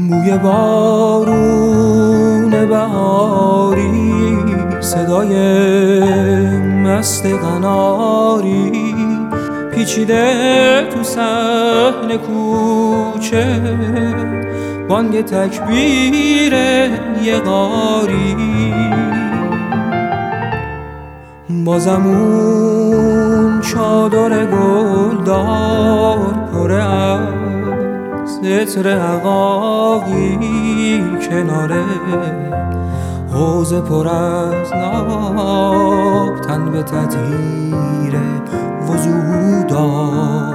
بوی بارون بهاری، صدای مست قناری پیچیده تو صحن کوچه، بانگ تکبیر یه قاری. بازم اون چادر گلدار پر از عطر عقاقی، کناره حوض پر از آب تن به تطهیر وضو داد.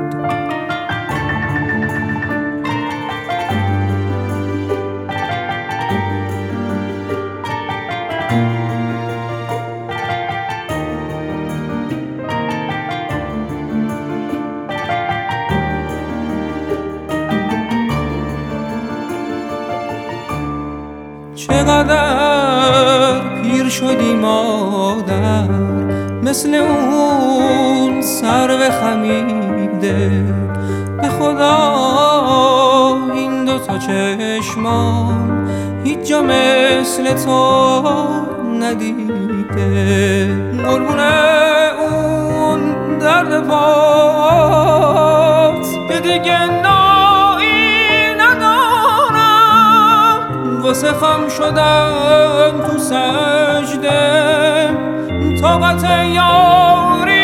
چقدر پیر شدی مادر، مثل اون سرو خمیده. به خدا این دوتا چشمان هیچ جا مثل تو ندیده. قربونه اون درد پات که دیگه واسه خم شدم تو سجده، طاقت یاری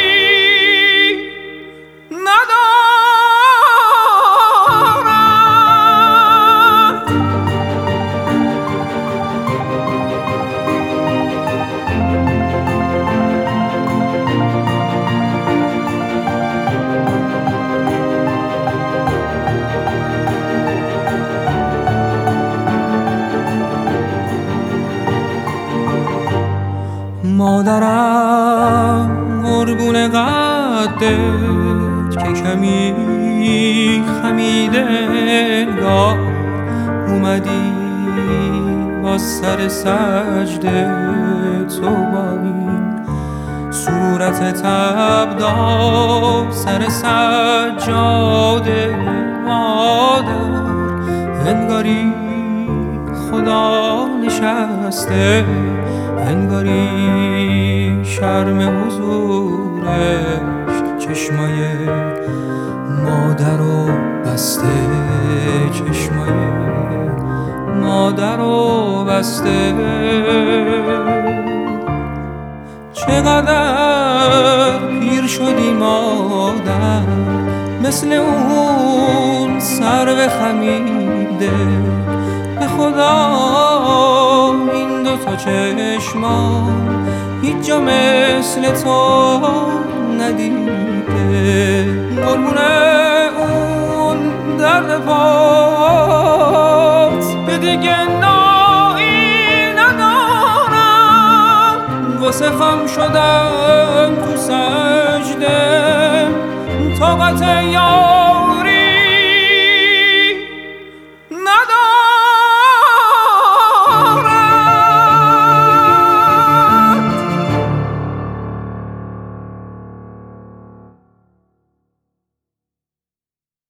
مادرم قربون قدت که کمی خمیده انگار، اومدی با سر سجده تو با این صورت تبدار سر سجاده. مادر انگاری خدا نشسته، انگاری شرم حضورش چشمای مادرو بسته، چشمای مادرو بسته. چقدر پیر شدی مادر، مثل اون سرو خمیده. به خدا این دوتا چشمان هیچ جا مثل تو ندیده. قربونه اون درد پات که دیگه نایی ندارم، واسه خم شدم تو سجده، طاقت یاری